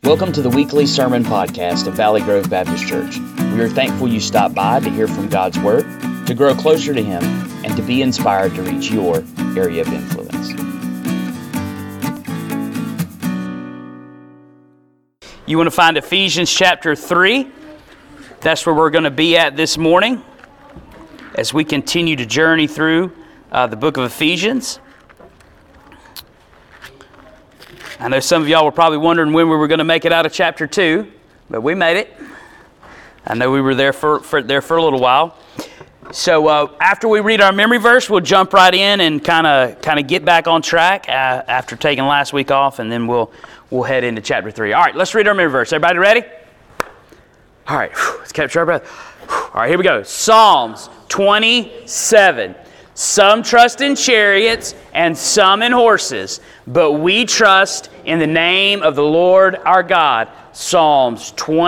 Welcome to the weekly sermon podcast of Valley Grove Baptist Church. We are thankful you stopped by to hear from God's Word, to grow closer to Him, and to be inspired to reach your area of influence. You want to find Ephesians chapter 3? That's where we're going to be at this morning as we continue to journey through the book of Ephesians. I know some of y'all were probably wondering when we were going to make it out of chapter 2, but we made it. I know we were there for a little while. So after we read our memory verse, we'll jump right in and kind of get back on track after taking last week off, and then we'll head into chapter 3. All right, let's read our memory verse. Everybody ready? All right, let's capture our breath. All right, here we go. Psalms 27. Some trust in chariots and some in horses, but we trust in the name of the Lord our God. Psalms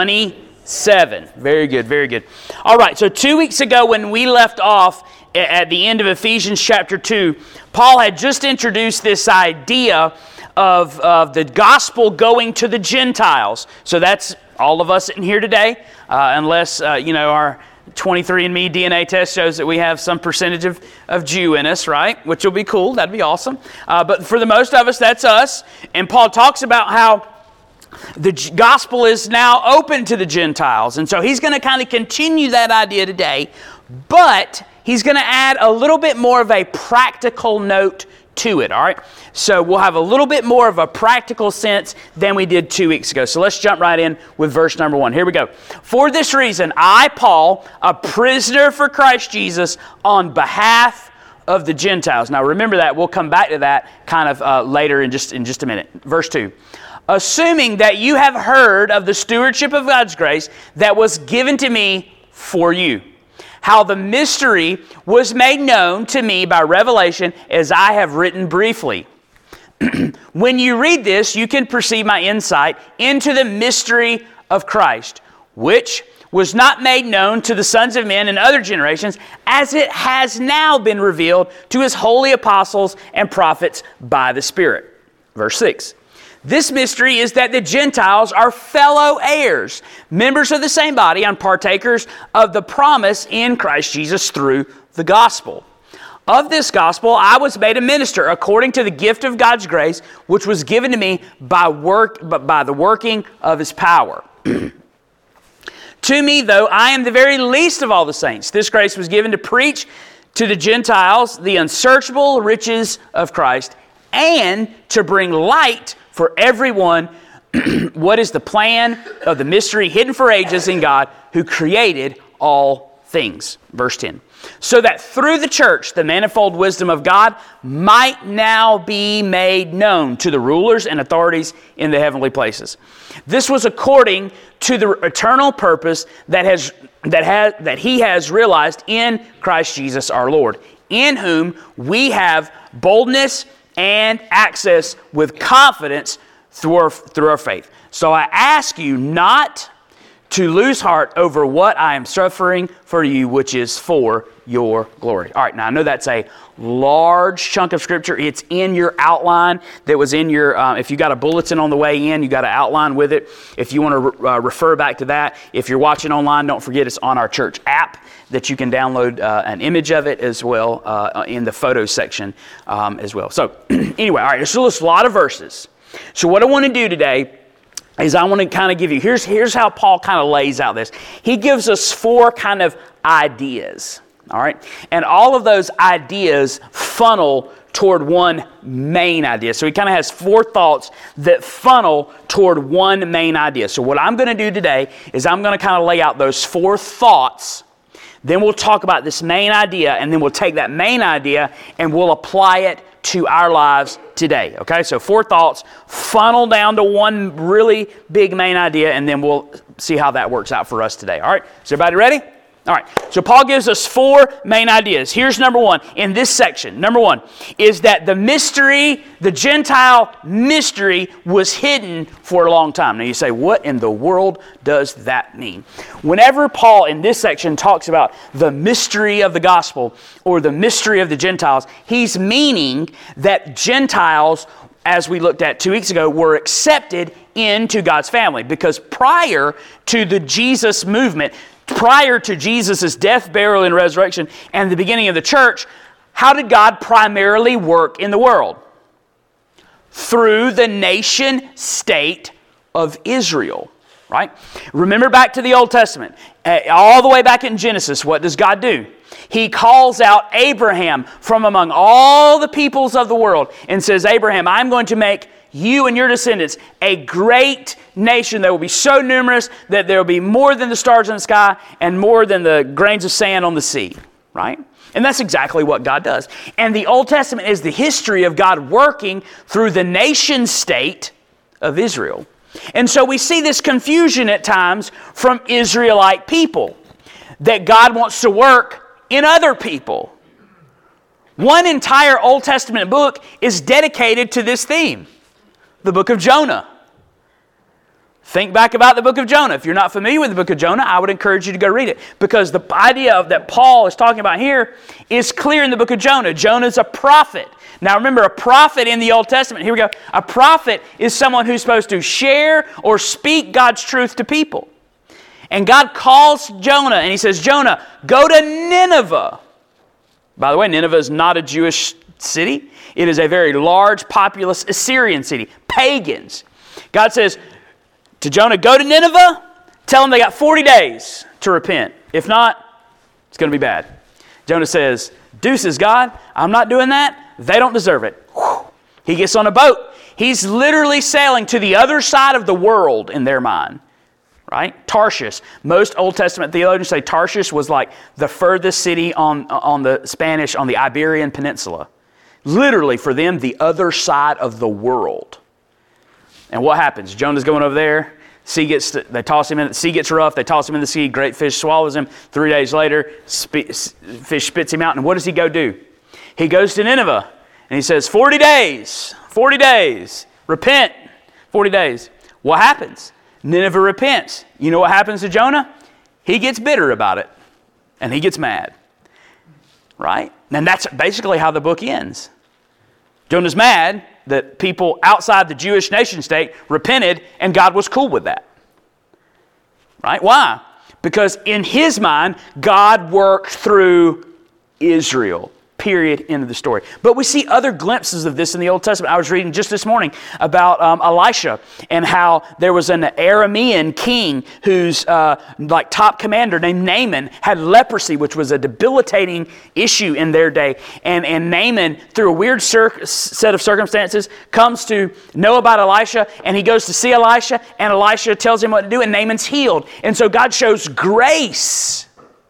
27. Very good, very good. All right, so 2 weeks ago when we left off at the end of Ephesians chapter 2, Paul had just introduced this idea of the gospel going to the Gentiles. So that's all of us in here today, unless, our 23andMe DNA test shows that we have some percentage of Jew in us, right? Which will be cool. That'd be awesome. But for the most of us, that's us. And Paul talks about how the gospel is now open to the Gentiles. And so he's going to kind of continue that idea today. But he's going to add a little bit more of a practical note to it, all right? So we'll have a little bit more of a practical sense than we did 2 weeks ago. So let's jump right in with verse number 1. Here we go. For this reason, I, Paul, a prisoner for Christ Jesus, on behalf of the Gentiles. Now remember that. We'll come back to that kind of later in just a minute. Verse 2. Assuming that you have heard of the stewardship of God's grace that was given to me for you, how the mystery was made known to me by revelation, as I have written briefly. When you read this, you can perceive my insight into the mystery of Christ, which was not made known to the sons of men in other generations, as it has now been revealed to his holy apostles and prophets by the Spirit. Verse 6. This mystery is that the Gentiles are fellow heirs, members of the same body, and partakers of the promise in Christ Jesus through the gospel. Of this gospel I was made a minister according to the gift of God's grace, which was given to me by the working of his power. To me, though, I am the very least of all the saints. This grace was given to preach to the Gentiles the unsearchable riches of Christ, and to bring light for everyone what is the plan of the mystery hidden for ages in God, who created all things. Verse 10. So that through the church the manifold wisdom of God might now be made known to the rulers and authorities in the heavenly places. This was according to the eternal purpose that he has realized in Christ Jesus our Lord, in whom we have boldness and access with confidence through our faith. So I ask you not to lose heart over what I am suffering for you, which is for your glory. All right, now I know that's a large chunk of Scripture. It's in your outline that was in your, if you got a bulletin on the way in, you got an outline with it. If you want to refer back to that, if you're watching online, don't forget it's on our church app that you can download an image of it as well in the photos section as well. So anyway, all right, there's still a lot of verses. So what I want to do today is I want to kind of give you, here's how Paul kind of lays out this. He gives us 4 kind of ideas, all right? And all of those ideas funnel toward one main idea. So he kind of has 4 thoughts that funnel toward one main idea. So what I'm going to do today is I'm going to kind of lay out those 4 thoughts. Then we'll talk about this main idea, and then we'll take that main idea and we'll apply it to our lives today. Okay, so 4 thoughts funnel down to one really big main idea, and then we'll see how that works out for us today. All right, is everybody ready? All right, so Paul gives us 4 main ideas. Here's number 1 in this section. Number 1 is that the mystery, the Gentile mystery, was hidden for a long time. Now you say, what in the world does that mean? Whenever Paul in this section talks about the mystery of the gospel or the mystery of the Gentiles, he's meaning that Gentiles, as we looked at 2 weeks ago, were accepted into God's family. Because prior to the Jesus movement, prior to Jesus' death, burial, and resurrection, and the beginning of the church, how did God primarily work in the world? Through the nation state of Israel, right? Remember back to the Old Testament, all the way back in Genesis, what does God do? He calls out Abraham from among all the peoples of the world and says, Abraham, I'm going to make you and your descendants a great nation that will be so numerous that there will be more than the stars in the sky and more than the grains of sand on the sea, right? And that's exactly what God does. And the Old Testament is the history of God working through the nation state of Israel. And so we see this confusion at times from Israelite people, that God wants to work in other people. One entire Old Testament book is dedicated to this theme, the book of Jonah. Think back about the book of Jonah. If you're not familiar with the book of Jonah, I would encourage you to go read it, because the idea that Paul is talking about here is clear in the book of Jonah. Jonah's a prophet. Now remember, a prophet in the Old Testament, here we go, a prophet is someone who's supposed to share or speak God's truth to people. And God calls Jonah and he says, Jonah, go to Nineveh. By the way, Nineveh is not a Jewish city. It is a very large, populous Assyrian city. Pagans. God says to Jonah, go to Nineveh, tell them they got 40 days to repent. If not, it's going to be bad. Jonah says, deuces, God, I'm not doing that. They don't deserve it. Whew. He gets on a boat. He's literally sailing to the other side of the world in their mind. Right? Tarshish. Most Old Testament theologians say Tarshish was like the furthest city on the Iberian Peninsula. Literally, for them, the other side of the world. And what happens? Jonah's going over there. They toss him in. The sea gets rough. They toss him in the sea. Great fish swallows him. 3 days later, fish spits him out. And what does he go do? He goes to Nineveh and he says, 40 days. 40 days. Repent. 40 days. What happens? Nineveh repents. You know what happens to Jonah? He gets bitter about it. And he gets mad. Right? And that's basically how the book ends. Jonah's mad that people outside the Jewish nation state repented and God was cool with that. Right? Why? Because in his mind, God worked through Israel. Period. End of the story. But we see other glimpses of this in the Old Testament. I was reading just this morning about Elisha and how there was an Aramean king whose top commander named Naaman had leprosy, which was a debilitating issue in their day. And Naaman, through a weird set of circumstances, comes to know about Elisha, and he goes to see Elisha, and Elisha tells him what to do, and Naaman's healed. And so God shows grace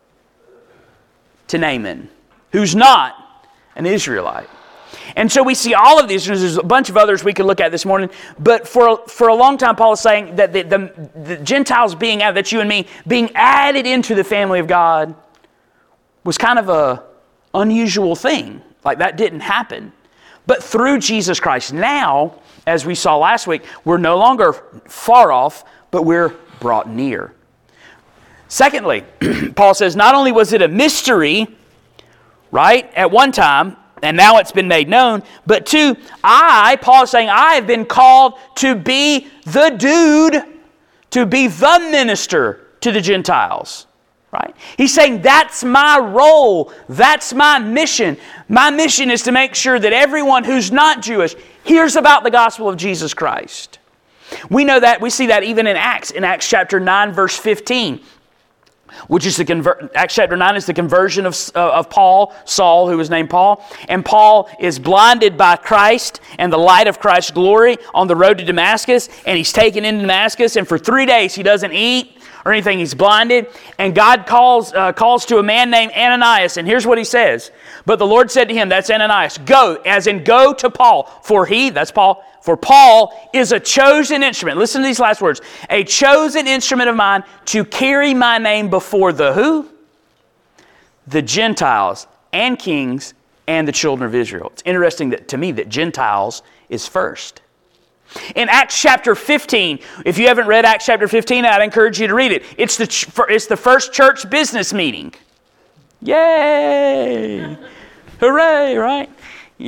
to Naaman, who's not an Israelite. And so we see all of these. There's a bunch of others we could look at this morning. But for a long time, Paul is saying that the Gentiles being added, that's you and me, being added into the family of God was kind of a unusual thing. Like that didn't happen. But through Jesus Christ, now, as we saw last week, we're no longer far off, but we're brought near. Secondly, Paul says, not only was it a mystery, right, at one time, and now it's been made known, but two, Paul is saying, I have been called to be the dude, to be the minister to the Gentiles, right? He's saying that's my role, that's my mission. My mission is to make sure that everyone who's not Jewish hears about the gospel of Jesus Christ. We know that, we see that even in Acts chapter 9, verse 15. Which is Acts chapter 9 is the conversion of Paul, Saul, who was named Paul. And Paul is blinded by Christ and the light of Christ's glory on the road to Damascus. And he's taken into Damascus. And for 3 days he doesn't eat or anything. He's blinded. And God calls to a man named Ananias. And here's what he says. But the Lord said to him, that's Ananias, go, as in go to Paul. For Paul is a chosen instrument. Listen to these last words. A chosen instrument of mine to carry my name before the who? The Gentiles and kings and the children of Israel. It's interesting to me that Gentiles is first. In Acts chapter 15, if you haven't read Acts chapter 15, I'd encourage you to read it. It's the first church business meeting. Yay! Hooray, right?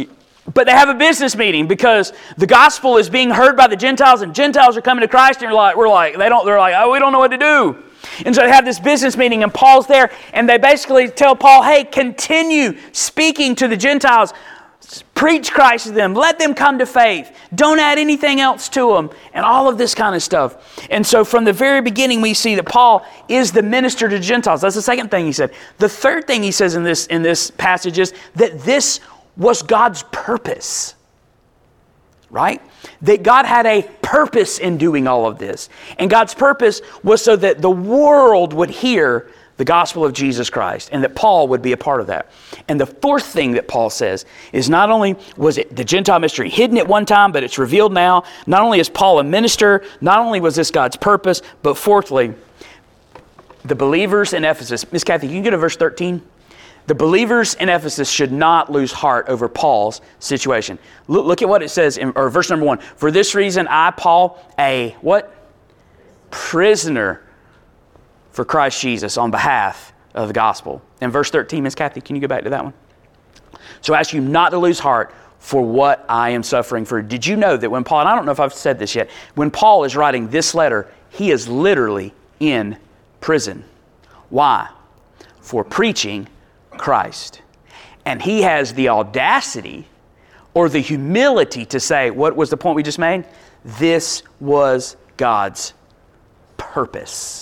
But they have a business meeting because the gospel is being heard by the Gentiles, and Gentiles are coming to Christ, and they're like, oh, we don't know what to do. And so they have this business meeting, and Paul's there, and they basically tell Paul, hey, continue speaking to the Gentiles. Preach Christ to them. Let them come to faith. Don't add anything else to them. And all of this kind of stuff. And so from the very beginning, we see that Paul is the minister to Gentiles. That's the second thing he said. The third thing he says in this passage is that this was God's purpose. Right? That God had a purpose in doing all of this. And God's purpose was so that the world would hear the gospel of Jesus Christ, and that Paul would be a part of that. And the fourth thing that Paul says is not only was it the Gentile mystery hidden at one time, but it's revealed now. Not only is Paul a minister, not only was this God's purpose, but fourthly, the believers in Ephesus. Miss Kathy, can you get to verse 13? The believers in Ephesus should not lose heart over Paul's situation. Look at what it says in verse number 1. For this reason, I, Paul, a what? Prisoner for Christ Jesus on behalf of the gospel. In verse 13, Miss Kathy, can you go back to that one? So I ask you not to lose heart for what I am suffering for. Did you know that when Paul, and I don't know if I've said this yet, when Paul is writing this letter, he is literally in prison. Why? For preaching Christ. And he has the audacity or the humility to say, what was the point we just made? This was God's purpose.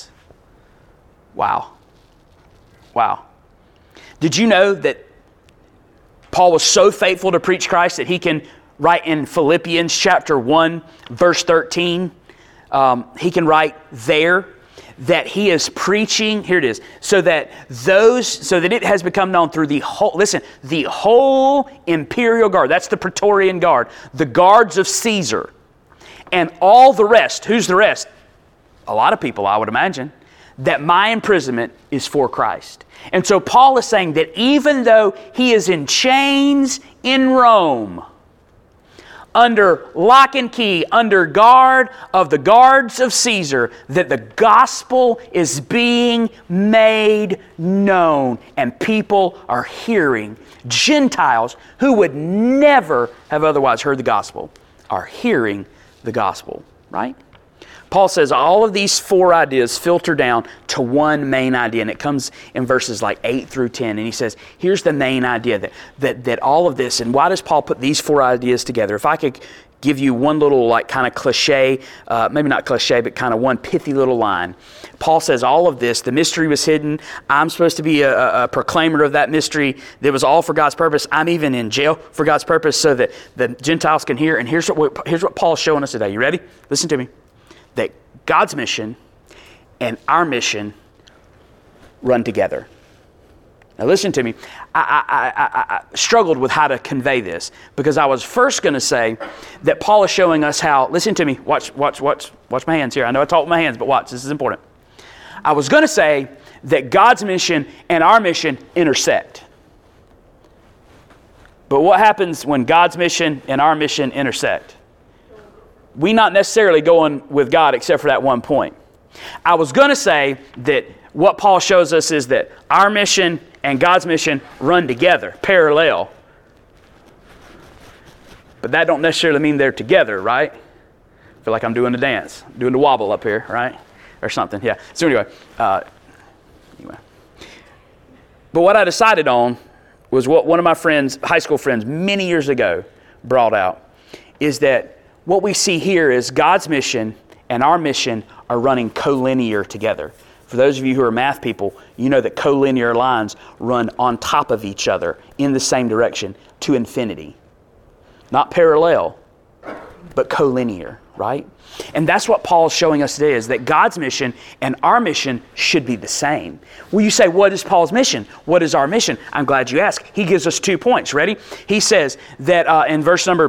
Wow. Wow. Did you know that Paul was so faithful to preach Christ that he can write in Philippians chapter 1, verse 13, he can write there that he is preaching, here it is, so that it has become known through the whole imperial guard, that's the Praetorian Guard, the guards of Caesar, and all the rest. Who's the rest? A lot of people, I would imagine. That my imprisonment is for Christ. And so Paul is saying that even though he is in chains in Rome, under lock and key, under guard of the guards of Caesar, that the gospel is being made known and people are hearing. Gentiles who would never have otherwise heard the gospel are hearing the gospel, right? Paul says all of these four ideas filter down to one main idea, and it comes in verses like 8 through 10. And he says, here's the main idea that all of this, and why does Paul put these four ideas together? If I could give you one little like kind of cliche, maybe not cliche, but kind of one pithy little line. Paul says all of this, the mystery was hidden. I'm supposed to be a proclaimer of that mystery that was all for God's purpose. I'm even in jail for God's purpose so that the Gentiles can hear. And here's what Paul's showing us today. You ready? Listen to me. That God's mission and our mission run together. Now listen to me. I struggled with how to convey this because I was first going to say that Paul is showing us how, listen to me, watch my hands here. I know I talk with my hands, but watch, this is important. I was going to say that God's mission and our mission intersect. But what happens when God's mission and our mission intersect? We not necessarily going with God except for that one point. I was going to say that what Paul shows us is that our mission and God's mission run together, parallel. But that don't necessarily mean they're together, right? I feel like I'm doing the dance, doing the wobble up here, right? Or something, yeah. So anyway. But what I decided on was what one of my friends, high school friends, many years ago brought out, is that what we see here is God's mission and our mission are running collinear together. For those of you who are math people, you know that collinear lines run on top of each other in the same direction to infinity. Not parallel, but collinear, right? And that's what Paul's showing us today, is that God's mission and our mission should be the same. Well, you say, what is Paul's mission? What is our mission? I'm glad you asked. He gives us 2 points. Ready? He says that in verse number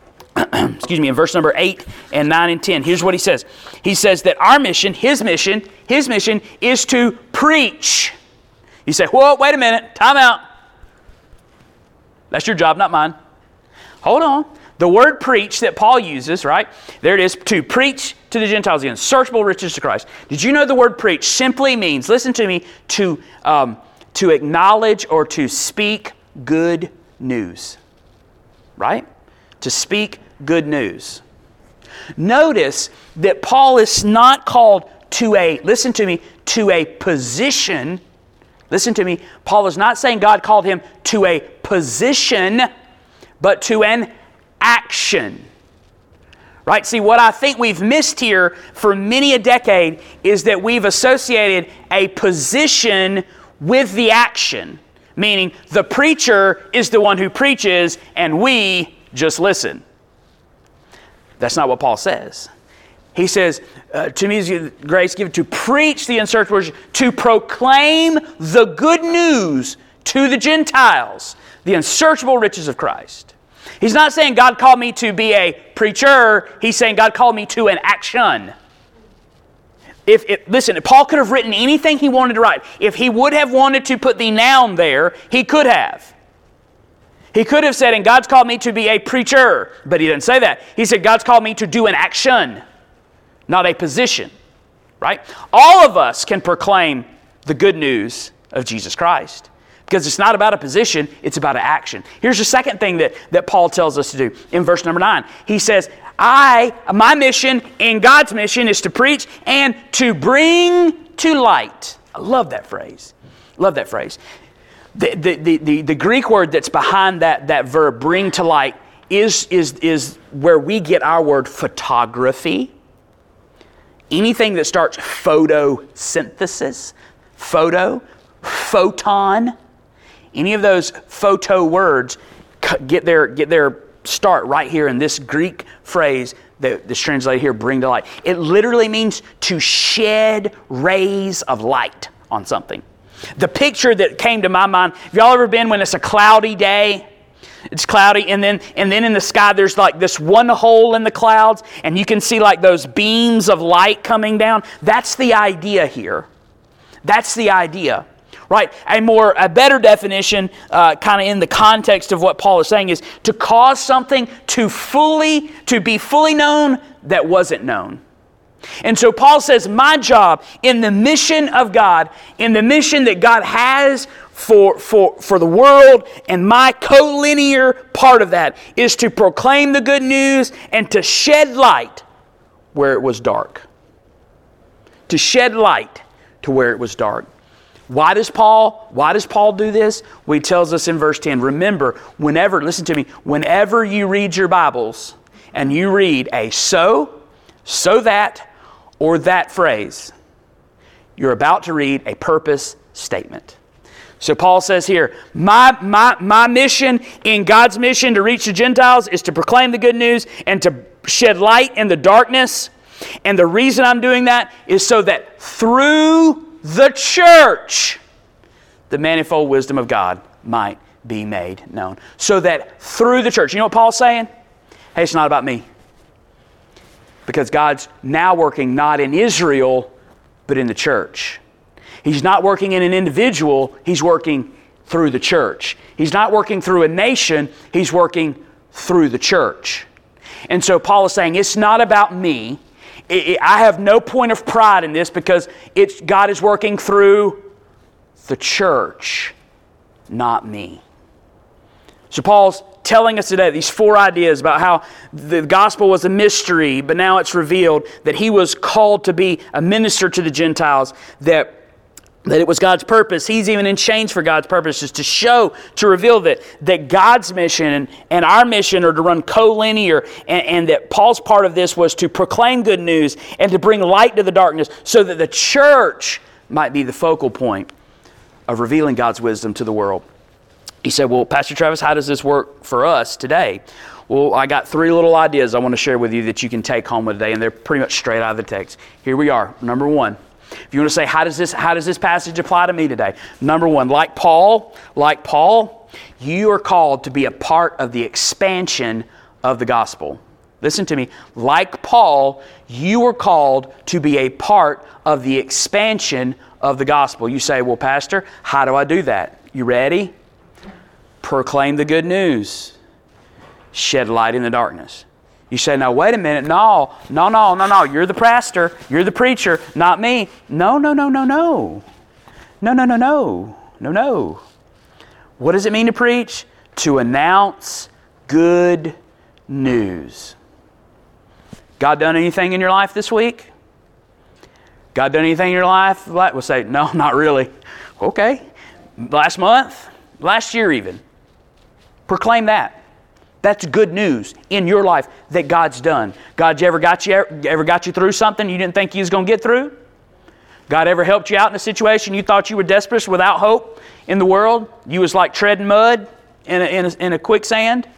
8 and 9 and 10, here's what he says. He says that our mission, his mission is to preach. You say, whoa, wait a minute, time out. That's your job, not mine. Hold on. The word preach that Paul uses, right? There it is, to preach to the Gentiles the unsearchable riches to Christ. Did you know the word preach simply means, listen to me, to acknowledge or to speak good news? right? To speak good news. Notice that Paul is not called to listen to me, to a position. Listen to me. Paul is not saying God called him to a position, but to an action. Right? See, what I think we've missed here for many a decade is that we've associated a position with the action. Meaning, the preacher is the one who preaches, and we just listen. That's not what Paul says. He says, to me is grace given to preach the unsearchable riches, to proclaim the good news to the Gentiles, the unsearchable riches of Christ. He's not saying God called me to be a preacher. He's saying God called me to an action. Listen, if Paul could have written anything he wanted to write. If he would have wanted to put the noun there, he could have. He could have said, and God's called me to be a preacher. But he didn't say that. He said, God's called me to do an action, not a position. Right? All of us can proclaim the good news of Jesus Christ. Because it's not about a position, it's about an action. Here's the second thing that Paul tells us to do. In verse number 9, he says, my mission and God's mission is to preach and to bring to light. I love that phrase. Love that phrase. The Greek word that's behind that verb, bring to light, is where we get our word photography. Anything that starts photosynthesis, photon, any of those photo words get their start right here in this Greek phrase that's translated here, bring to light. It literally means to shed rays of light on something. The picture that came to my mind, have y'all ever been when it's a cloudy day? It's cloudy, and then in the sky there's like this one hole in the clouds, and you can see like those beams of light coming down. That's the idea here. That's the idea. Right? A better definition, kind of in the context of what Paul is saying, is to cause something to be fully known that wasn't known. And so Paul says, my job in the mission of God, in the mission that God has for the world, and my collinear part of that is to proclaim the good news and to shed light where it was dark. To shed light to where it was dark. Why does Paul do this? Well, he tells us in verse 10, remember, listen to me, whenever you read your Bibles and you read a so that, or that phrase, you're about to read a purpose statement. So Paul says here, my mission in God's mission to reach the Gentiles is to proclaim the good news and to shed light in the darkness. And the reason I'm doing that is so that through the church, the manifold wisdom of God might be made known. So that through the church, you know what Paul's saying? Hey, it's not about me. Because God's now working not in Israel, but in the church. He's not working in an individual, He's working through the church. He's not working through a nation, He's working through the church. And so Paul is saying, it's not about me. I have no point of pride in this because God is working through the church, not me. So Paul's telling us today these 4 ideas about how the gospel was a mystery, but now it's revealed that he was called to be a minister to the Gentiles, that it was God's purpose. He's even in chains for God's purposes to reveal that God's mission and our mission are to run collinear, and that Paul's part of this was to proclaim good news and to bring light to the darkness so that the church might be the focal point of revealing God's wisdom to the world. He said, well, Pastor Travis, how does this work for us today? Well, I got 3 little ideas I want to share with you that you can take home with today, and they're pretty much straight out of the text. Here we are. Number 1. If you want to say, how does this passage apply to me today? Number 1, like Paul, you are called to be a part of the expansion of the gospel. Listen to me. Like Paul, you are called to be a part of the expansion of the gospel. You say, well, Pastor, how do I do that? You ready? Proclaim the good news. Shed light in the darkness. You say, now, wait a minute. No. You're the pastor. You're the preacher, not me. No. What does it mean to preach? To announce good news. God done anything in your life this week? God done anything in your life? We'll say, no, not really. Okay. Last month? Last year even. Proclaim that. That's good news in your life that God's done. God ever got you through something you didn't think you was going to get through? God ever helped you out in a situation you thought you were desperate without hope in the world? You was like treading mud in a quicksand?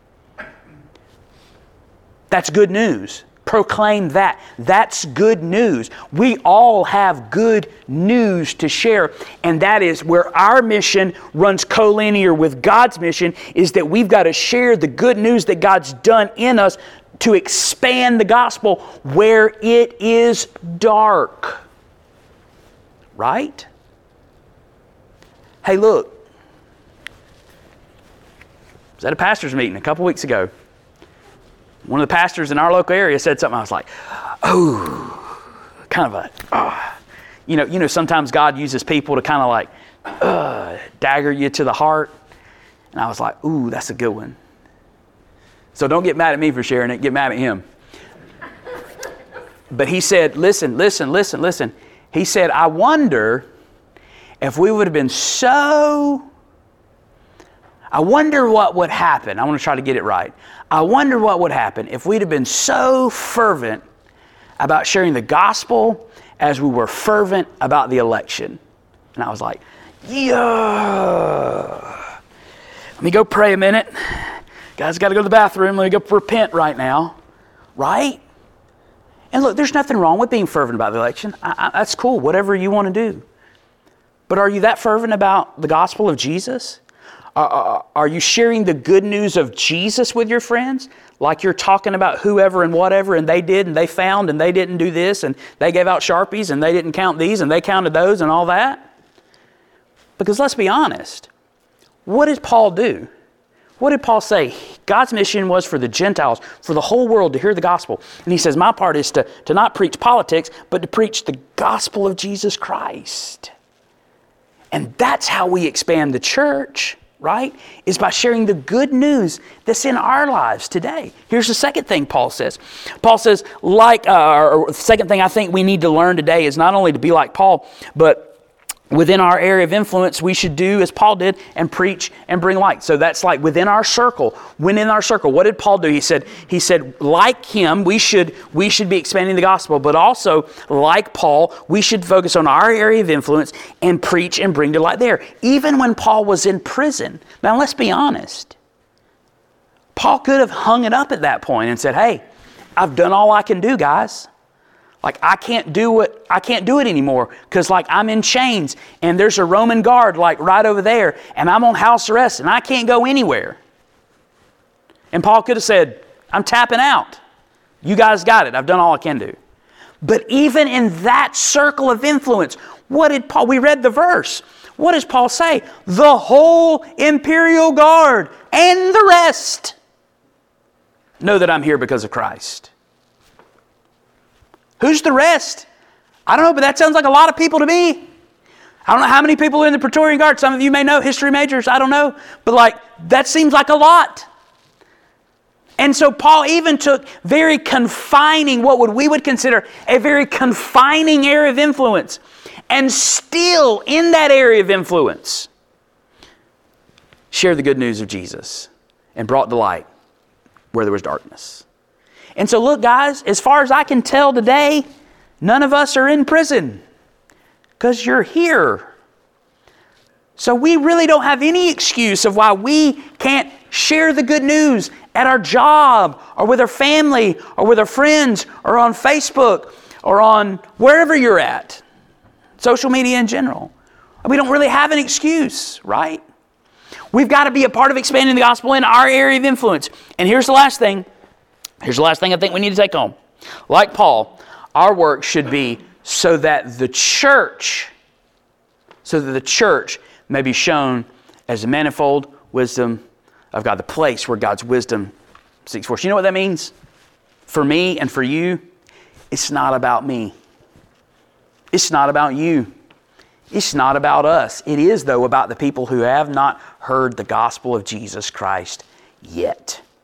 That's good news. Proclaim that. That's good news. We all have good news to share, and that is where our mission runs collinear with God's mission, is that we've got to share the good news that God's done in us to expand the gospel where it is dark. Right? Hey, look. I was at a pastor's meeting a couple weeks ago. One of the pastors in our local area said something. I was like, oh, kind of you know, sometimes God uses people to kind of like dagger you to the heart. And I was like, ooh, that's a good one. So don't get mad at me for sharing it. Get mad at him. But he said, listen. He said, I wonder if we would have been I wonder what would happen. I want to try to get it right. I wonder what would happen if we'd have been so fervent about sharing the gospel as we were fervent about the election. And I was like, yeah. Let me go pray a minute. Guys, got to go to the bathroom. Let me go repent right now. Right? And look, there's nothing wrong with being fervent about the election. That's cool, whatever you want to do. But are you that fervent about the gospel of Jesus? Are you sharing the good news of Jesus with your friends? Like you're talking about whoever and whatever, and they did, and they found, and they didn't do this, and they gave out Sharpies, and they didn't count these, and they counted those, and all that? Because let's be honest. What did Paul do? What did Paul say? God's mission was for the Gentiles, for the whole world to hear the gospel. And he says, my part is to not preach politics, but to preach the gospel of Jesus Christ. And that's how we expand the church. Right? Is by sharing the good news that's in our lives today. Here's the second thing Paul says. Paul says, or the second thing I think we need to learn today is not only to be like Paul, but within our area of influence, we should do as Paul did and preach and bring light. So that's like within our circle. When in our circle, what did Paul do? He said, like him, we should be expanding the gospel, but also like Paul, we should focus on our area of influence and preach and bring to light there. Even when Paul was in prison. Now let's be honest. Paul could have hung it up at that point and said, hey, I've done all I can do, guys. Like I can't do it anymore because like I'm in chains and there's a Roman guard like right over there and I'm on house arrest and I can't go anywhere. And Paul could have said, I'm tapping out. You guys got it. I've done all I can do. But even in that circle of influence, what did Paul, we read the verse. What does Paul say? The whole imperial guard and the rest know that I'm here because of Christ. Who's the rest? I don't know, but that sounds like a lot of people to me. I don't know how many people are in the Praetorian Guard. Some of you may know, history majors, I don't know. But like, that seems like a lot. And so Paul even took very confining, we would consider a very confining area of influence. And still in that area of influence, shared the good news of Jesus and brought the light where there was darkness. And so look, guys, as far as I can tell today, none of us are in prison because you're here. So we really don't have any excuse of why we can't share the good news at our job or with our family or with our friends or on Facebook or on wherever you're at. Social media in general. We don't really have an excuse, right? We've got to be a part of expanding the gospel in our area of influence. And here's the last thing. Here's the last thing I think we need to take home. Like Paul, our work should be so that the church may be shown as the manifold wisdom of God, the place where God's wisdom seeks forth. You know what that means? For me and for you, it's not about me. It's not about you. It's not about us. It is, though, about the people who have not heard the gospel of Jesus Christ yet.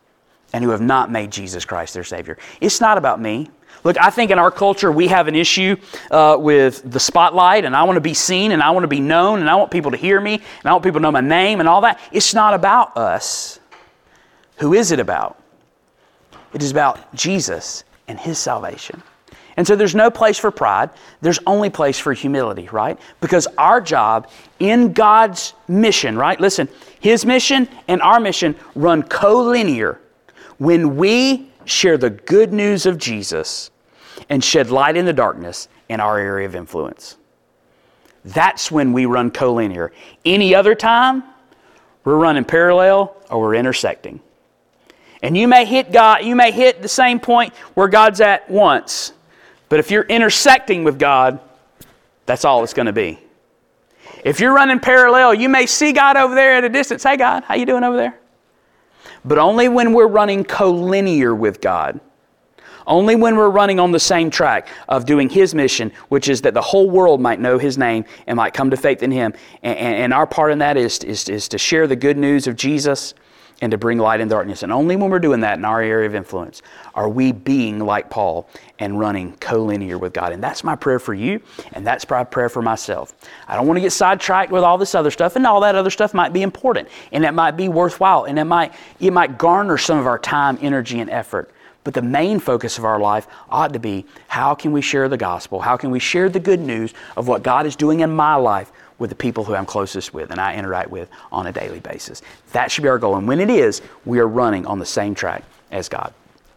and who have not made Jesus Christ their Savior. It's not about me. Look, I think in our culture we have an issue with the spotlight, and I want to be seen, and I want to be known, and I want people to hear me, and I want people to know my name and all that. It's not about us. Who is it about? It is about Jesus and His salvation. And so there's no place for pride. There's only place for humility, right? Because our job in God's mission, right? Listen, His mission and our mission run collinear when we share the good news of Jesus and shed light in the darkness in our area of influence. That's when we run collinear. Any other time, we're running parallel or we're intersecting. And you may hit God, you may hit the same point where God's at once. But if you're intersecting with God, that's all it's going to be. If you're running parallel, you may see God over there at a distance. Hey God, how you doing over there? But only when we're running collinear with God. Only when we're running on the same track of doing His mission, which is that the whole world might know His name and might come to faith in Him. And our part in that is to share the good news of Jesus and to bring light in darkness. And only when we're doing that in our area of influence are we being like Paul and running collinear with God. And that's my prayer for you, and that's my prayer for myself. I don't want to get sidetracked with all this other stuff, and all that other stuff might be important, and it might be worthwhile, and it might garner some of our time, energy, and effort. But the main focus of our life ought to be, how can we share the gospel? How can we share the good news of what God is doing in my life with the people who I'm closest with and I interact with on a daily basis? That should be our goal. And when it is, we are running on the same track as God.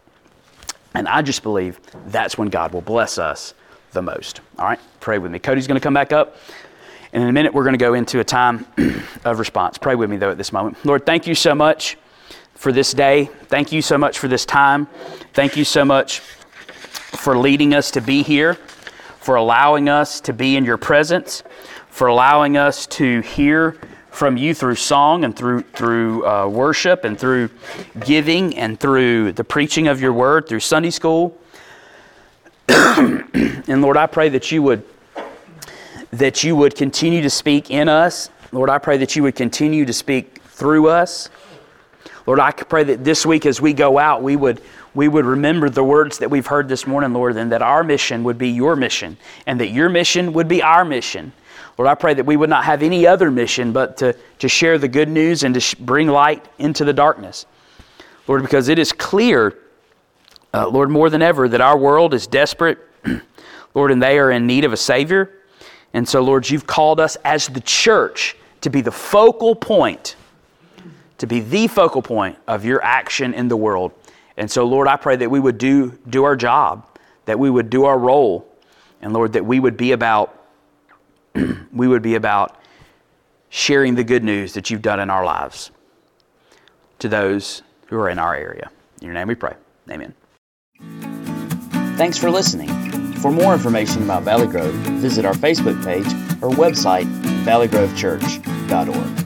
And I just believe that's when God will bless us the most. All right, pray with me. Cody's going to come back up. And in a minute, we're going to go into a time of response. Pray with me, though, at this moment. Lord, thank you so much for this day. Thank you so much for this time. Thank you so much for leading us to be here, for allowing us to be in your presence, for allowing us to hear from you through song and through worship and through giving and through the preaching of your word, through Sunday school. And Lord, I pray that you would continue to speak in us. Lord, I pray that you would continue to speak through us. Lord, I pray that this week as we go out, we would remember the words that we've heard this morning, Lord, and that our mission would be your mission, and that your mission would be our mission. Lord, I pray that we would not have any other mission but to share the good news and to bring light into the darkness. Lord, because it is clear, Lord, more than ever, that our world is desperate, Lord, and they are in need of a Savior. And so, Lord, you've called us as the church to be the focal point, of your action in the world. And so, Lord, I pray that we would do our job, that we would do our role, and Lord, that we would be about sharing the good news that you've done in our lives to those who are in our area. In your name we pray. Amen. Thanks for listening. For more information about Valley Grove, visit our Facebook page or website, valleygrovechurch.org.